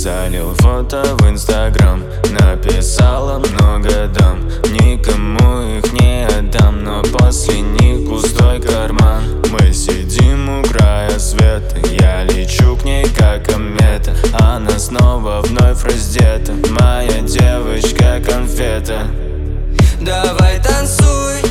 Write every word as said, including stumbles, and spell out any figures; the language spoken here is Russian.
Залил фото в инстаграм, написала много дам. Никому их не отдам, но после них пустой карман. Мы сидим у края света, я лечу к ней как комета. Она снова вновь раздета, моя девочка конфета. Давай танцуй,